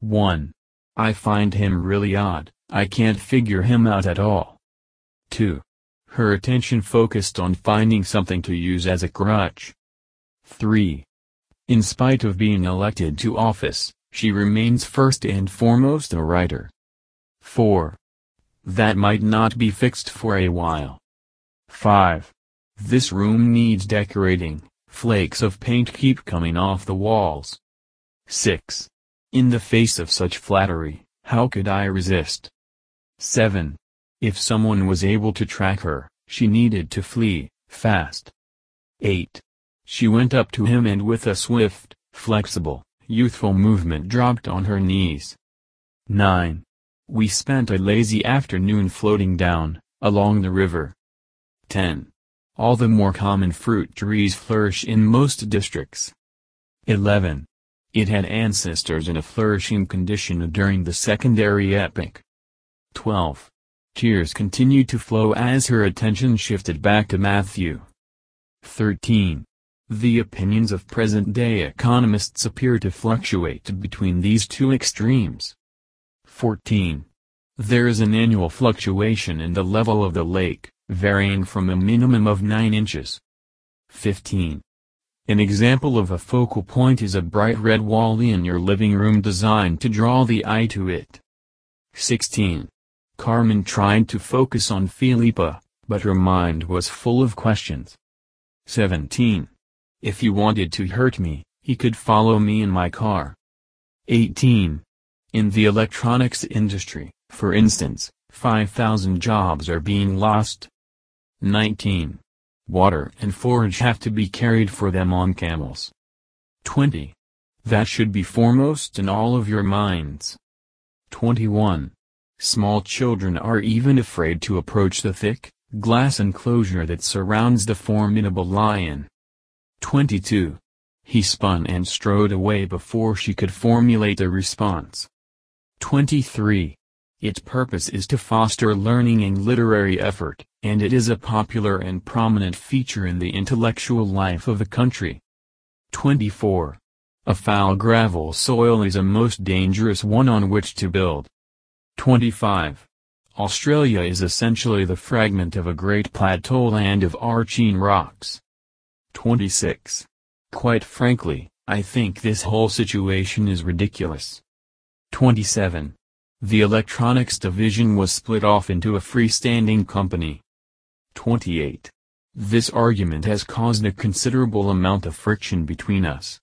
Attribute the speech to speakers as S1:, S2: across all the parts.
S1: 1. I find him really odd, I can't figure him out at all. 2. Her attention focused on finding something to use as a crutch. 3. In spite of being elected to office, she remains first and foremost a writer. 4. That might not be fixed for a while. 5. This room needs decorating, flakes of paint keep coming off the walls. 6. In the face of such flattery, how could I resist? 7. If someone was able to track her, she needed to flee, fast. 8. She went up to him and with a swift, flexible, youthful movement dropped on her knees. 9. We spent a lazy afternoon floating down, along the river. 10. All the more common fruit trees flourish in most districts. 11. It had ancestors in a flourishing condition during the Secondary Epoch. 12. Tears continued to flow as her attention shifted back to Matthew. 13. The opinions of present-day economists appear to fluctuate between these two extremes. 14. There is an annual fluctuation in the level of the lake, varying from a minimum of 9 inches. 15. An example of a focal point is a bright red wall in your living room designed to draw the eye to it. 16. Carmen tried to focus on Felipa, but her mind was full of questions. 17. If he wanted to hurt me, he could follow me in my car. 18. In the electronics industry, for instance, 5,000 jobs are being lost. 19. Water and forage have to be carried for them on camels. 20. That should be foremost in all of your minds. 21. Small children are even afraid to approach the thick, glass enclosure that surrounds the formidable lion. 22. He spun and strode away before she could formulate a response. 23. Its purpose is to foster learning and literary effort, and it is a popular and prominent feature in the intellectual life of the country. 24. A foul gravel soil is a most dangerous one on which to build. 25. Australia is essentially the fragment of a great plateau land of arching rocks. 26. Quite frankly, I think this whole situation is ridiculous. 27. The electronics division was split off into a freestanding company. 28. This argument has caused a considerable amount of friction between us.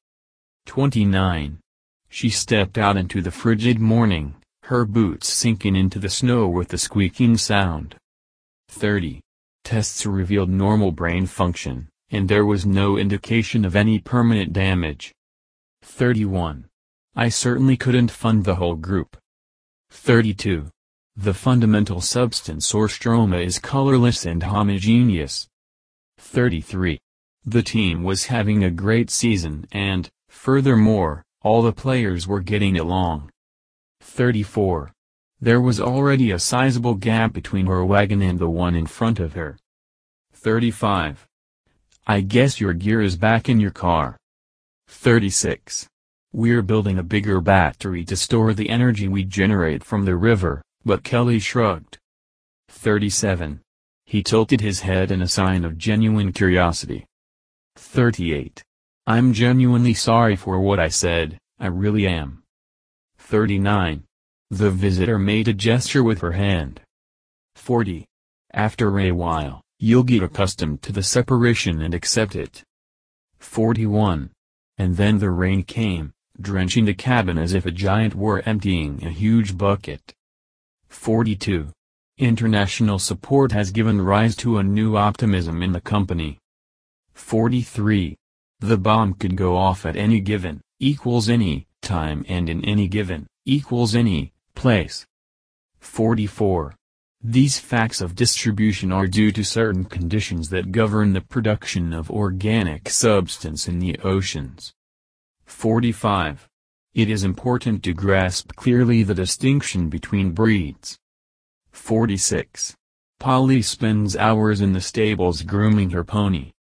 S1: 29. She stepped out into the frigid morning, her boots sinking into the snow with a squeaking sound. 30. Tests revealed normal brain function, and there was no indication of any permanent damage. 31. I certainly couldn't fund the whole group. 32. The fundamental substance or stroma is colorless and homogeneous. 33. The team was having a great season and, furthermore, all the players were getting along. 34. There was already a sizable gap between her wagon and the one in front of her. 35. I guess your gear is back in your car. 36. We're building a bigger battery to store the energy we generate from the river, but Kelly shrugged. 37. He tilted his head in a sign of genuine curiosity. 38. I'm genuinely sorry for what I said, I really am. 39. The visitor made a gesture with her hand. 40. After a while, you'll get accustomed to the separation and accept it. 41. And then the rain came, drenching the cabin as if a giant were emptying a huge bucket. 42. International support has given rise to a new optimism in the company. 43. The bomb could go off at any given, equals any, time and in any given, equals any, place. 44. These facts of distribution are due to certain conditions that govern the production of organic substance in the oceans. 45. It is important to grasp clearly the distinction between breeds. 46. Polly spends hours in the stables grooming her pony.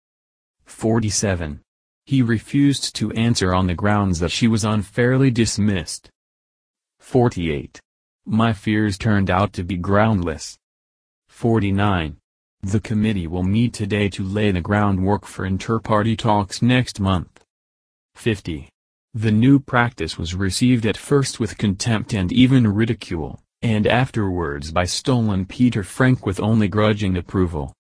S1: 47. He refused to answer on the grounds that she was unfairly dismissed. 48. My fears turned out to be groundless. 49. The committee will meet today to lay the groundwork for inter-party talks next month. 50. The new practice was received at first with contempt and even ridicule, and afterwards by Stolen Peter Frank with only grudging approval.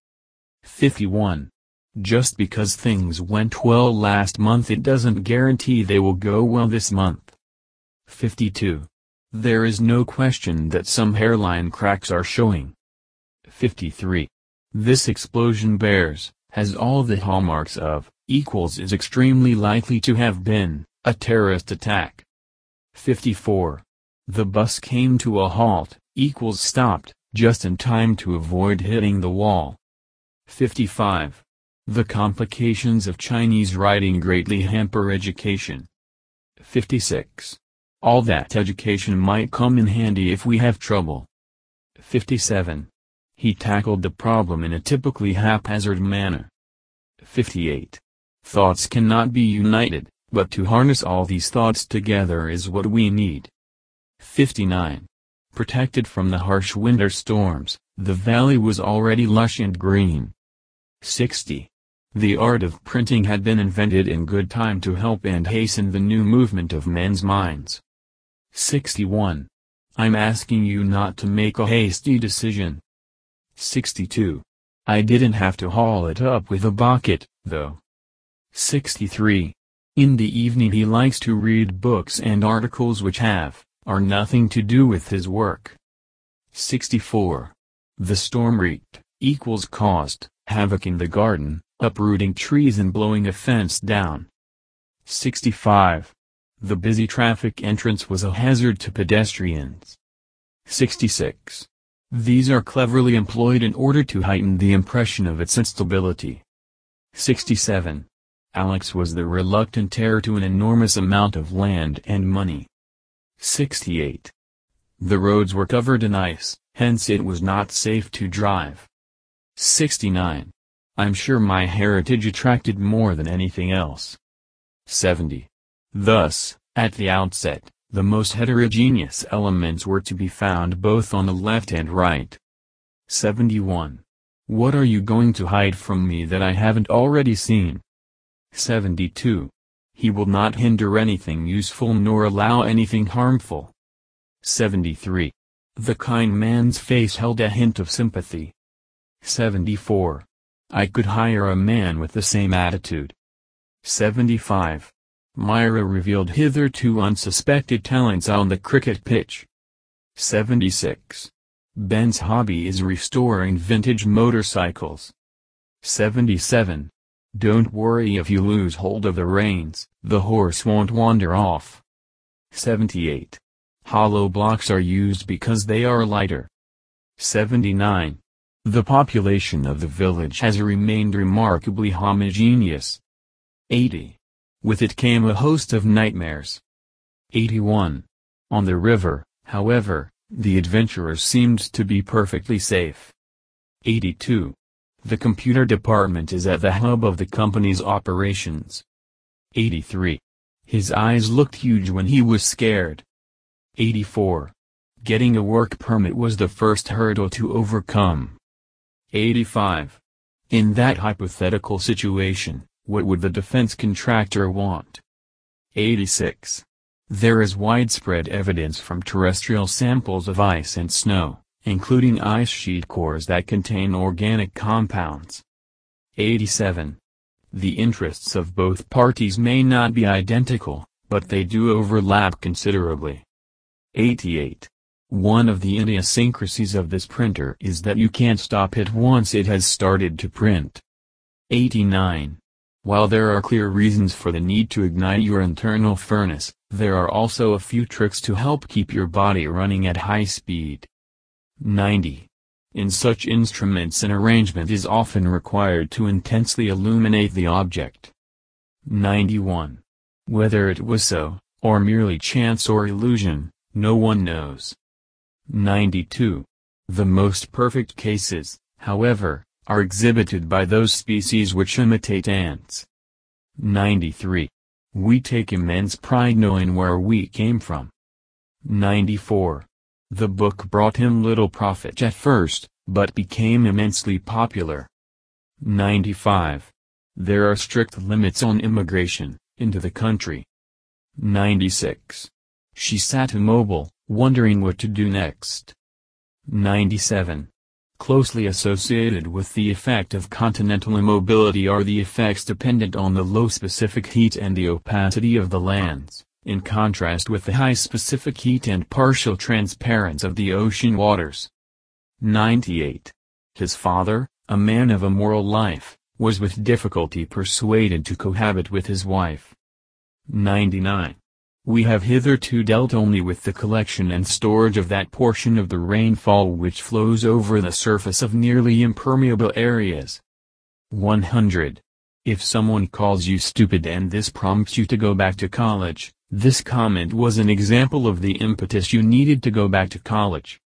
S1: 51. Just because things went well last month it doesn't guarantee they will go well this month. 52. There is no question that some hairline cracks are showing. 53. This explosion has all the hallmarks of, is extremely likely to have been, a terrorist attack. 54. The bus came to a halt, stopped, just in time to avoid hitting the wall. 55. The complications of Chinese writing greatly hamper education. 56. All that education might come in handy if we have trouble. 57. He tackled the problem in a typically haphazard manner. 58. Thoughts cannot be united, but to harness all these thoughts together is what we need. 59. Protected from the harsh winter storms, the valley was already lush and green. 60. The art of printing had been invented in good time to help and hasten the new movement of men's minds. 61. I'm asking you not to make a hasty decision. 62. I didn't have to haul it up with a bucket, though. 63. In the evening he likes to read books and articles which are nothing to do with his work. 64. The storm wreaked, caused havoc in the garden, uprooting trees and blowing a fence down. 65. The busy traffic entrance was a hazard to pedestrians. 66. These are cleverly employed in order to heighten the impression of its instability. 67. Alex was the reluctant heir to an enormous amount of land and money. 68. The roads were covered in ice, hence it was not safe to drive. 69. I'm sure my heritage attracted more than anything else. 70. Thus, at the outset, the most heterogeneous elements were to be found both on the left and right. 71. What are you going to hide from me that I haven't already seen? 72. He will not hinder anything useful nor allow anything harmful. 73. The kind man's face held a hint of sympathy. 74. I could hire a man with the same attitude. 75. Myra revealed hitherto unsuspected talents on the cricket pitch. 76. Ben's hobby is restoring vintage motorcycles. 77. Don't worry if you lose hold of the reins, the horse won't wander off. 78. Hollow blocks are used because they are lighter. 79. The population of the village has remained remarkably homogeneous. 80. With it came a host of nightmares. 81. On the river, however, the adventurers seemed to be perfectly safe. 82. The computer department is at the hub of the company's operations. 83. His eyes looked huge when he was scared. 84. Getting a work permit was the first hurdle to overcome. 85. In that hypothetical situation, what would the defense contractor want? 86. There is widespread evidence from terrestrial samples of ice and snow, including ice sheet cores that contain organic compounds. 87. The interests of both parties may not be identical, but they do overlap considerably. 88. One of the idiosyncrasies of this printer is that you can't stop it once it has started to print. 89. While there are clear reasons for the need to ignite your internal furnace, there are also a few tricks to help keep your body running at high speed. 90. In such instruments an arrangement is often required to intensely illuminate the object. 91. Whether it was so, or merely chance or illusion, no one knows. 92. The most perfect cases, however, are exhibited by those species which imitate ants. 93. We take immense pride knowing where we came from. 94. The book brought him little profit at first, but became immensely popular. 95. There are strict limits on immigration into the country. 96. She sat immobile, wondering what to do next. 97. Closely associated with the effect of continental immobility are the effects dependent on the low specific heat and the opacity of the lands, in contrast with the high specific heat and partial transparence of the ocean waters. 98. His father, a man of a moral life, was with difficulty persuaded to cohabit with his wife. 99. We have hitherto dealt only with the collection and storage of that portion of the rainfall which flows over the surface of nearly impermeable areas. 100. If someone calls you stupid and this prompts you to go back to college, this comment was an example of the impetus you needed to go back to college.